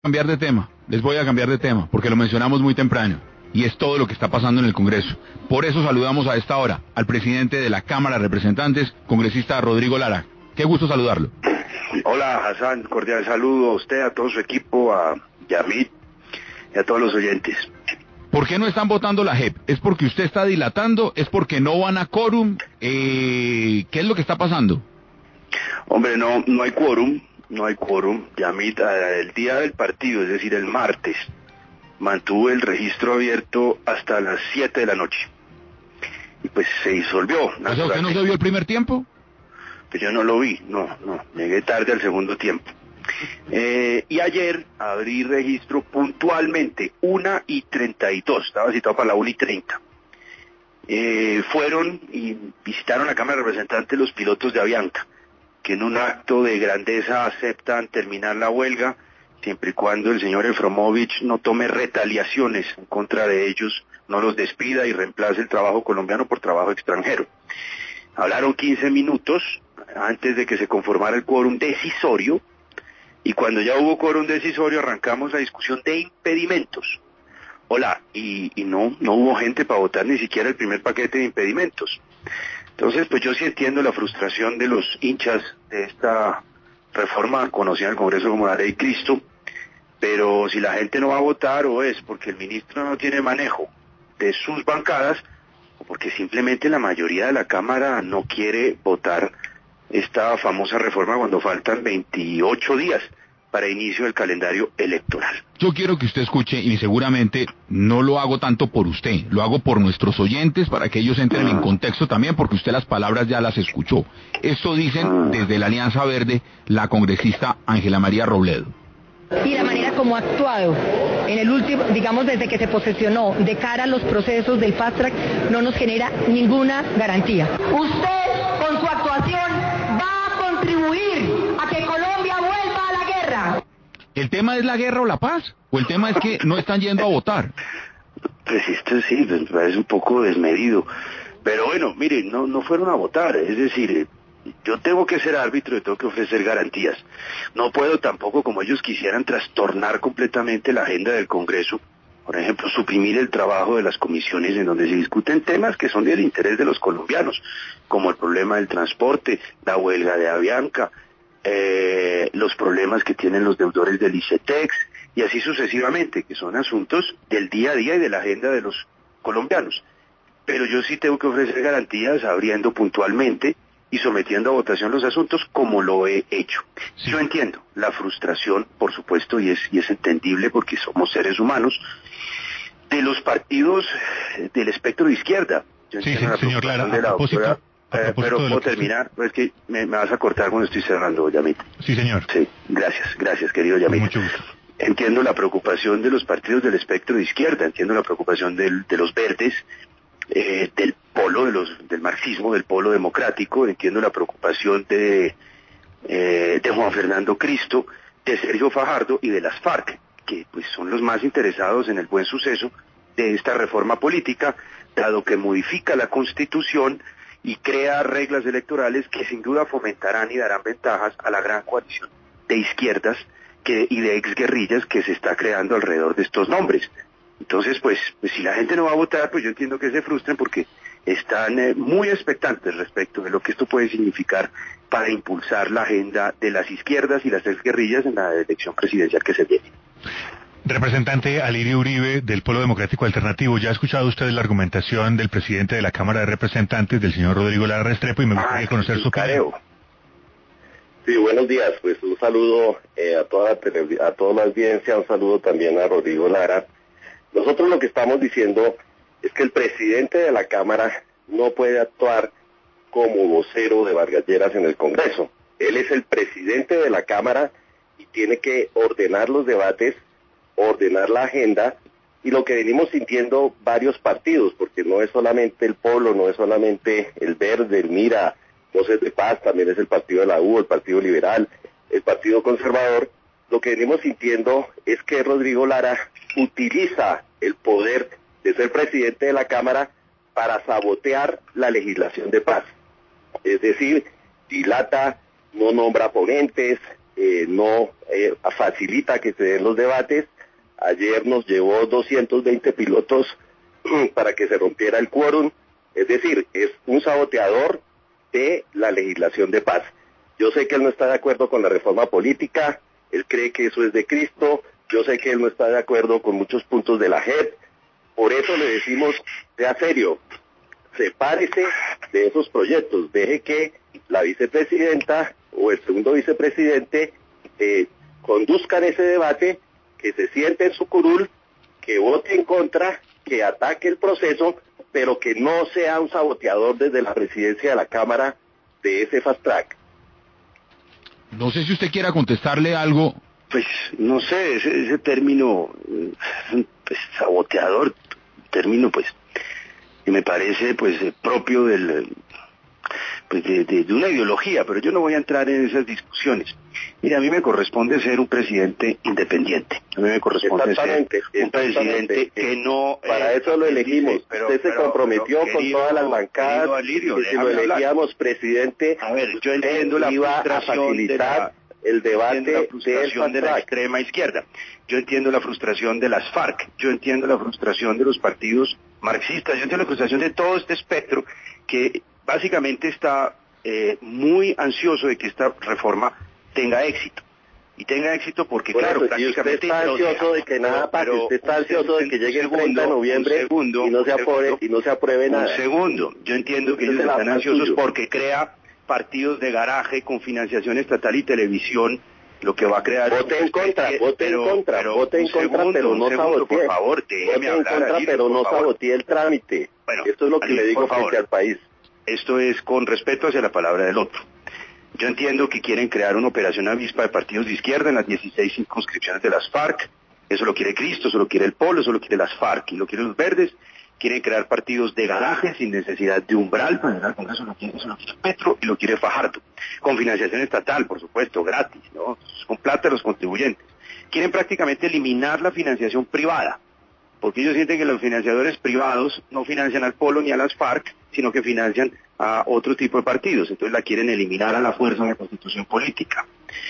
Cambiar de tema, les voy a cambiar de tema, porque lo mencionamos muy temprano, y es todo lo que está pasando en el Congreso. Por eso saludamos a esta hora al presidente de la Cámara de Representantes, congresista Rodrigo Lara. Qué gusto saludarlo. Hola, Hassan, cordial saludo a usted, a todo su equipo, a Yamit y a todos los oyentes. ¿Por qué no están votando la JEP? ¿Es porque usted está dilatando? ¿Es porque no van a quórum? ¿Qué es lo que está pasando? Hombre, no hay quórum. No hay quórum. Yamit, el día del partido, es decir, el martes, mantuvo el registro abierto hasta las 7 de la noche. Y pues se disolvió. ¿O sea, usted no se vio el primer tiempo? Pues yo no lo vi, no. Llegué tarde al segundo tiempo. Y ayer abrí registro puntualmente, 1:32, estaba citado para la 1:30. Fueron y visitaron la Cámara de Representantes los pilotos de Avianca, que en un acto de grandeza aceptan terminar la huelga, siempre y cuando el señor Efromovich no tome retaliaciones en contra de ellos, no los despida y reemplace el trabajo colombiano por trabajo extranjero. Hablaron 15 minutos antes de que se conformara el quórum decisorio, y cuando ya hubo quórum decisorio arrancamos la discusión de impedimentos. Y no hubo gente para votar ni siquiera el primer paquete de impedimentos. Entonces, pues yo sí entiendo la frustración de los hinchas de esta reforma conocida en el Congreso como la Ley Cristo, pero si la gente no va a votar, o es porque el ministro no tiene manejo de sus bancadas, o porque simplemente la mayoría de la Cámara no quiere votar esta famosa reforma cuando faltan 28 días para inicio del calendario electoral. Yo quiero que usted escuche, y seguramente no lo hago tanto por usted, lo hago por nuestros oyentes para que ellos entren en contexto también, porque usted las palabras ya las escuchó. Esto dicen desde la Alianza Verde la congresista Ángela María Robledo. Y la manera como ha actuado en el último, digamos desde que se posesionó de cara a los procesos del fast track, no nos genera ninguna garantía. Usted con su actuación va a contribuir a que Colombia vuelva a la guerra. ¿El tema es la guerra o la paz? ¿O el tema es que no están yendo a votar? Pues esto sí, me parece un poco desmedido. Pero bueno, miren, no fueron a votar, es decir, yo tengo que ser árbitro y tengo que ofrecer garantías. No puedo tampoco, como ellos quisieran, trastornar completamente la agenda del Congreso. Por ejemplo, suprimir el trabajo de las comisiones en donde se discuten temas que son del interés de los colombianos, como el problema del transporte, la huelga de Avianca, los problemas que tienen los deudores del ICETEX, y así sucesivamente, que son asuntos del día a día y de la agenda de los colombianos. Pero yo sí tengo que ofrecer garantías abriendo puntualmente y sometiendo a votación los asuntos como lo he hecho. Sí. Yo entiendo la frustración, por supuesto, y es entendible porque somos seres humanos, de los partidos del espectro de izquierda. Yo entiendo la señor Lara, a propósito pero puedo terminar, es que me vas a cortar cuando estoy cerrando, Yamit. Sí, señor. Sí, gracias, querido Yamit. Con mucho gusto. Entiendo la preocupación de los partidos del espectro de izquierda, entiendo la preocupación de los verdes, del polo del marxismo, del polo democrático, entiendo la preocupación de Juan Fernando Cristo, de Sergio Fajardo y de las FARC, que pues son los más interesados en el buen suceso de esta reforma política, dado que modifica la Constitución y crea reglas electorales que sin duda fomentarán y darán ventajas a la gran coalición de izquierdas y de exguerrillas que se está creando alrededor de estos nombres. Entonces, pues si la gente no va a votar, pues yo entiendo que se frustren porque están muy expectantes respecto de lo que esto puede significar para impulsar la agenda de las izquierdas y las exguerrillas en la elección presidencial que se viene. Representante Alirio Uribe, del Polo Democrático Alternativo, ya ha escuchado usted la argumentación del presidente de la Cámara de Representantes, del señor Rodrigo Lara Restrepo, y me gustaría conocer su opinión. Sí, buenos días, pues un saludo a toda la audiencia, un saludo también a Rodrigo Lara. Nosotros lo que estamos diciendo es que el presidente de la Cámara no puede actuar como vocero de Vargas Lleras en el Congreso. Él es el presidente de la Cámara y tiene que ordenar los debates, ordenar la agenda, y lo que venimos sintiendo varios partidos, porque no es solamente el Polo, no es solamente el Verde, el Mira, Voces de Paz, también es el partido de la U, el Partido Liberal, el Partido Conservador. Lo que venimos sintiendo es que Rodrigo Lara utiliza el poder de ser presidente de la Cámara para sabotear la legislación de paz. Es decir, dilata, no nombra ponentes, no facilita que se den los debates. Ayer nos llevó 220 pilotos para que se rompiera el quórum, es decir, es un saboteador de la legislación de paz. Yo sé que él no está de acuerdo con la reforma política, él cree que eso es de Cristo, yo sé que él no está de acuerdo con muchos puntos de la JEP, por eso le decimos, sea serio, sepárese de esos proyectos, deje que la vicepresidenta o el segundo vicepresidente conduzcan ese debate, que se siente en su curul, que vote en contra, que ataque el proceso, pero que no sea un saboteador desde la presidencia de la Cámara de ese fast track. No sé si usted quiera contestarle algo. Pues no sé, ese término, pues, saboteador, término pues que me parece pues propio del pues de una ideología, pero yo no voy a entrar en esas discusiones. Mira, a mí me corresponde ser un presidente independiente, a mí me corresponde ser un presidente que no... Para eso lo elegimos, usted se comprometió con todas las bancadas, Alirio, que si lo elegíamos presidente, a ver, yo entiendo la frustración el debate de la extrema izquierda, yo entiendo la frustración de las FARC, yo entiendo la frustración de los partidos marxistas, yo entiendo la frustración de todo este espectro que básicamente está muy ansioso de que esta reforma tenga éxito. Y tenga éxito porque, bueno, claro, prácticamente... Usted está ansioso de que nada pase, usted está ansioso de que llegue el 30 de noviembre y no se apruebe nada. Un segundo, yo entiendo que ellos están ansiosos porque crea partidos de garaje con financiación estatal y televisión, lo que va a crear... Vote en contra, pero no sabotee. Por favor, déjeme hablar, pero no sabotee el trámite. Bueno, esto es lo que le digo frente al país. Esto es con respeto hacia la palabra del otro. Yo entiendo que quieren crear una operación avispa de partidos de izquierda en las 16 circunscripciones de las FARC. Eso lo quiere Cristo, eso lo quiere el Polo, eso lo quiere las FARC y lo quieren los verdes. Quieren crear partidos de garaje sin necesidad de umbral, para llegar al Congreso, eso lo quiere Petro y lo quiere Fajardo. Con financiación estatal, por supuesto, gratis, ¿no? Con plata de los contribuyentes. Quieren prácticamente eliminar la financiación privada, porque ellos sienten que los financiadores privados no financian al Polo ni a las FARC, sino que financian a otro tipo de partidos. Entonces la quieren eliminar a la fuerza de la Constitución política.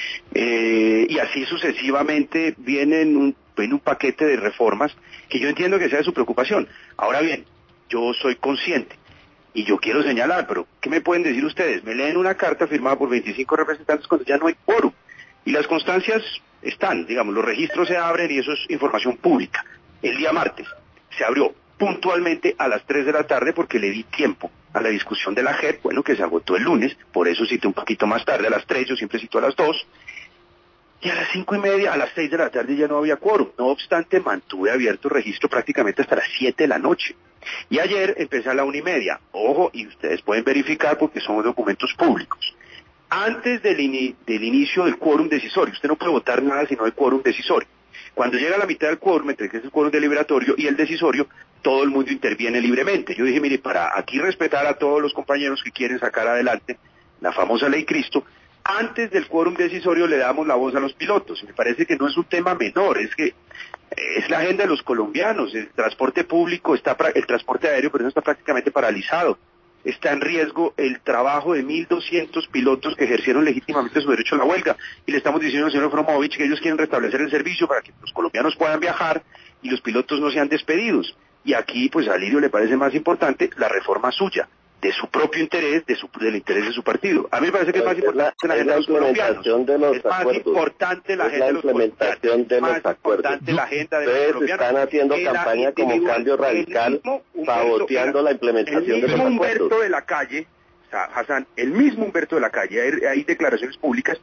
Y así sucesivamente vienen un paquete de reformas que yo entiendo que sea de su preocupación. Ahora bien, yo soy consciente y yo quiero señalar, pero ¿qué me pueden decir ustedes? Me leen una carta firmada por 25 representantes cuando ya no hay quórum. Y las constancias están, digamos, los registros se abren y eso es información pública. El día martes se abrió puntualmente a las 3 de la tarde porque le di tiempo a la discusión de la JEP, bueno, que se agotó el lunes, por eso cité un poquito más tarde, a las 3, yo siempre cito a las 2, y a las 5:30, a las 6 de la tarde ya no había quórum. No obstante, mantuve abierto el registro prácticamente hasta las 7 de la noche. Y ayer empecé a la 1:30. Ojo, y ustedes pueden verificar porque son documentos públicos. Antes del inicio del quórum decisorio, usted no puede votar nada si no hay quórum decisorio. Cuando llega a la mitad del quórum, entre que es el quórum deliberatorio y el decisorio, todo el mundo interviene libremente. Yo dije, mire, para aquí respetar a todos los compañeros que quieren sacar adelante la famosa ley Cristo, antes del quórum decisorio le damos la voz a los pilotos. Me parece que no es un tema menor, es que es la agenda de los colombianos. El transporte público, el transporte aéreo, pero no está prácticamente paralizado. Está en riesgo el trabajo de 1.200 pilotos que ejercieron legítimamente su derecho a la huelga. Y le estamos diciendo al señor Efromovich que ellos quieren restablecer el servicio para que los colombianos puedan viajar y los pilotos no sean despedidos. Y aquí, pues a Lirio le parece más importante la reforma suya, de su propio interés, del interés de su partido. A mí me parece que es más importante la agenda de los colombianos. Es más importante la agenda de los colombianos. Es más importante la agenda de los colombianos. Ustedes están haciendo campaña como Cambio Radical, saboteando la implementación de los acuerdos. El mismo Humberto de la Calle, Hassan, el mismo Humberto de la Calle, hay declaraciones públicas,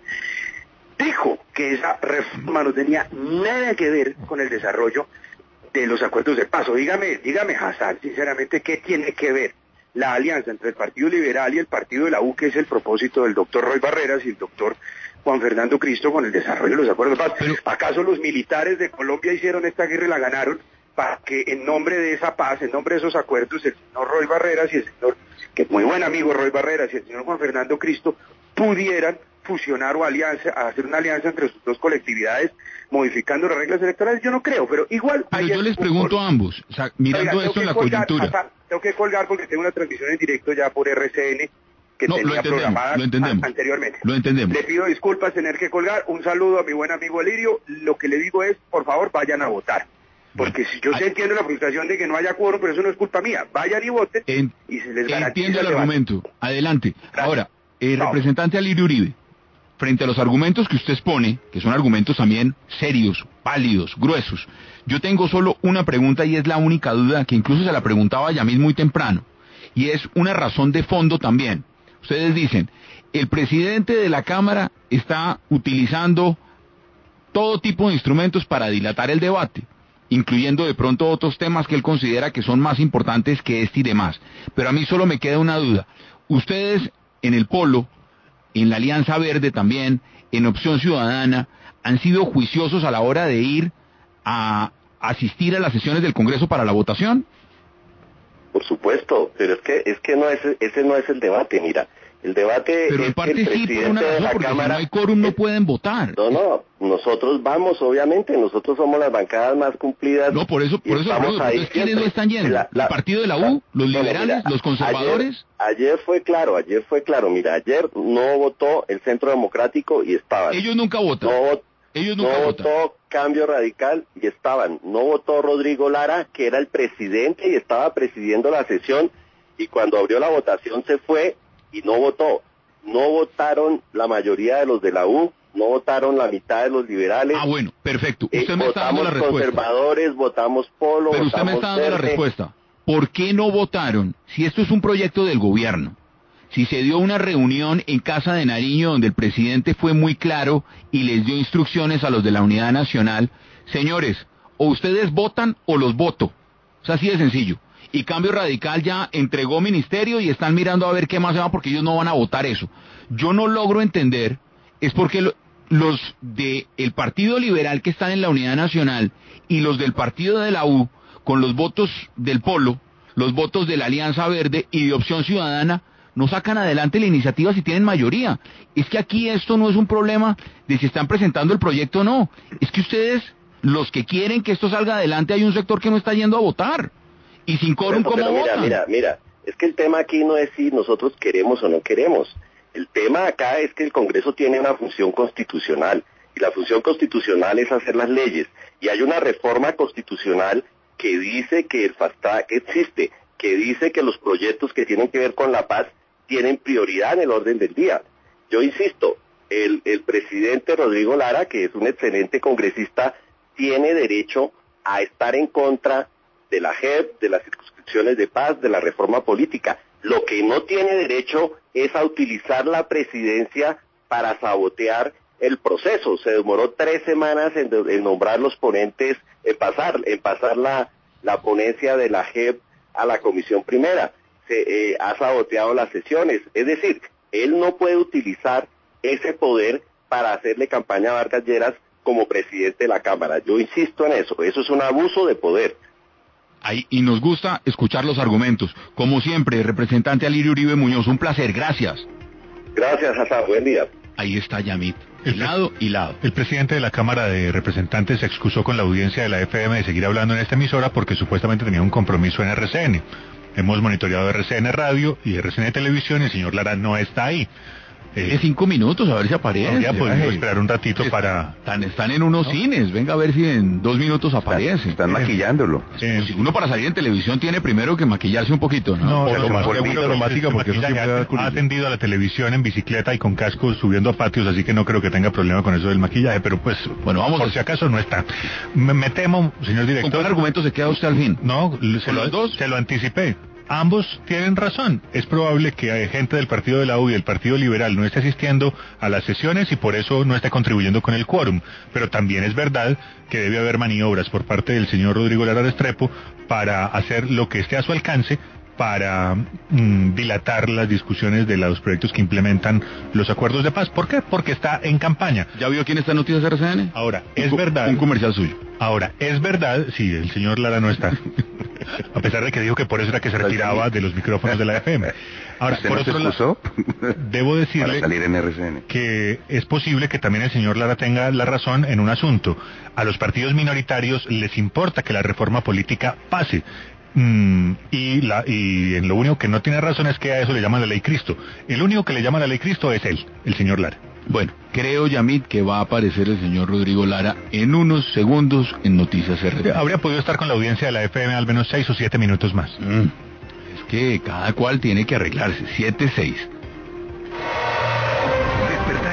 dijo que esa reforma no tenía nada que ver con el desarrollo de los acuerdos de paz. Dígame, Hassan, sinceramente, ¿qué tiene que ver la alianza entre el Partido Liberal y el Partido de la U, que es el propósito del doctor Roy Barreras y el doctor Juan Fernando Cristo, con el desarrollo de los acuerdos de paz? ¿Acaso los militares de Colombia hicieron esta guerra y la ganaron para que en nombre de esa paz, en nombre de esos acuerdos, el señor Roy Barreras y el señor, que es muy buen amigo Roy Barreras, y el señor Juan Fernando Cristo pudieran fusionar o hacer una alianza entre sus dos colectividades, modificando las reglas electorales? Yo no creo, pero igual... Pero yo les pregunto a ambos, o sea, mirando esto en la coyuntura. Tengo que colgar porque tengo una transmisión en directo ya por RCN que tenía programada anteriormente. Lo entendemos. Le pido disculpas tener que colgar. Un saludo a mi buen amigo Elirio. Lo que le digo es, por favor, vayan a votar. Porque si yo entiendo la frustración de que no haya quórum, pero eso no es culpa mía. Vayan y voten y se les garantiza. Entiendo el argumento. Adelante. Gracias. Ahora, representante Alirio Uribe, frente a los argumentos que usted expone, que son argumentos también serios, válidos, gruesos, yo tengo solo una pregunta y es la única duda que incluso se la preguntaba a Yamil muy temprano, y es una razón de fondo también. Ustedes dicen, el presidente de la Cámara está utilizando todo tipo de instrumentos para dilatar el debate, incluyendo de pronto otros temas que él considera que son más importantes que este y demás. Pero a mí solo me queda una duda. Ustedes en el Polo, en la Alianza Verde también, en Opción Ciudadana, han sido juiciosos a la hora de ir a asistir a las sesiones del Congreso para la votación. Por supuesto, pero es que ese no es el debate, mira. El debate pero en parte sí, por una razón, porque Cámara, si no hay quórum no pueden votar. No, nosotros vamos, obviamente, nosotros somos las bancadas más cumplidas. No, por eso, ¿ustedes quiénes no están yendo? ¿El partido de la U? ¿Los liberales? Mira, ¿los conservadores? Ayer fue claro, mira, ayer no votó el Centro Democrático y estaban. Ellos nunca votan. No votó Cambio Radical y estaban. No votó Rodrigo Lara, que era el presidente y estaba presidiendo la sesión, y cuando abrió la votación se fue y no votó. No votaron la mayoría de los de la U, no votaron la mitad de los liberales. Ah, bueno, perfecto. Usted me está dando la respuesta. Votamos conservadores, votamos Polo, pero usted me está dando la respuesta. ¿Por qué no votaron? Si esto es un proyecto del gobierno, si se dio una reunión en Casa de Nariño donde el presidente fue muy claro y les dio instrucciones a los de la Unidad Nacional, señores, o ustedes votan o los voto. O sea, así de sencillo. Y Cambio Radical ya entregó ministerio y están mirando a ver qué más se va porque ellos no van a votar eso. Yo no logro entender, es porque los del Partido Liberal que están en la Unidad Nacional y los del Partido de la U, con los votos del Polo, los votos de la Alianza Verde y de Opción Ciudadana, no sacan adelante la iniciativa si tienen mayoría. Es que aquí esto no es un problema de si están presentando el proyecto o no. Es que ustedes, los que quieren que esto salga adelante, hay un sector que no está yendo a votar. Y sin quórum, ¿cómo votan? Mira, es que el tema aquí no es si nosotros queremos o no queremos. El tema acá es que el Congreso tiene una función constitucional, y la función constitucional es hacer las leyes. Y hay una reforma constitucional que dice que el Fast Track existe, que dice que los proyectos que tienen que ver con la paz tienen prioridad en el orden del día. Yo insisto, el presidente Rodrigo Lara, que es un excelente congresista, tiene derecho a estar en contra de la JEP, de las circunscripciones de paz, de la reforma política. Lo que no tiene derecho es a utilizar la presidencia para sabotear el proceso. Se demoró 3 semanas en nombrar los ponentes, en pasar la ponencia de la JEP a la Comisión Primera. Se ha saboteado las sesiones. Es decir, él no puede utilizar ese poder para hacerle campaña a Vargas Lleras como presidente de la Cámara. Yo insisto en eso. Eso es un abuso de poder. Y nos gusta escuchar los argumentos. Como siempre, representante Alirio Uribe Muñoz, un placer, gracias. Gracias, Hassan, buen día. Ahí está Yamit, hilado. El presidente de la Cámara de Representantes se excusó con la audiencia de la FM de seguir hablando en esta emisora porque supuestamente tenía un compromiso en RCN. Hemos monitoreado RCN Radio y RCN Televisión y el señor Lara no está ahí. 5 minutos, a ver si aparece. Ya podemos esperar un ratito para... Están en unos cines, venga a ver si en 2 minutos aparece. Están maquillándolo. Si uno para salir en televisión tiene primero que maquillarse un poquito, ¿no? Porque eso ha atendido a la televisión en bicicleta y con casco subiendo a patios, así que no creo que tenga problema con eso del maquillaje, pero pues, bueno, vamos, por si acaso no está. Me temo, señor director... ¿Con cuál argumento se queda usted al fin? No, se lo anticipé. Ambos tienen razón. Es probable que gente del Partido de la U y del Partido Liberal no esté asistiendo a las sesiones y por eso no esté contribuyendo con el quórum. Pero también es verdad que debe haber maniobras por parte del señor Rodrigo Lara Restrepo para hacer lo que esté a su alcance para dilatar las discusiones de los proyectos que implementan los acuerdos de paz. ¿Por qué? Porque está en campaña. ¿Ya vio quién está en Noticias RCN? Ahora, es verdad... Un comercial suyo. Ahora, es verdad... Sí, el señor Lara no está. A pesar de que dijo que por eso era que se retiraba de los micrófonos de la FM. Ahora, por otro lado, debo decirle que es posible que también el señor Lara tenga la razón en un asunto. A los partidos minoritarios les importa que la reforma política pase. Y en lo único que no tiene razón es que a eso le llaman la ley Cristo. El único que le llama la ley Cristo es él, el señor Lara. Bueno, creo, Yamit, que va a aparecer el señor Rodrigo Lara en unos segundos en Noticias RT. Habría podido estar con la audiencia de la FM al menos 6 o 7 minutos más. Es que cada cual tiene que arreglarse. 7-6.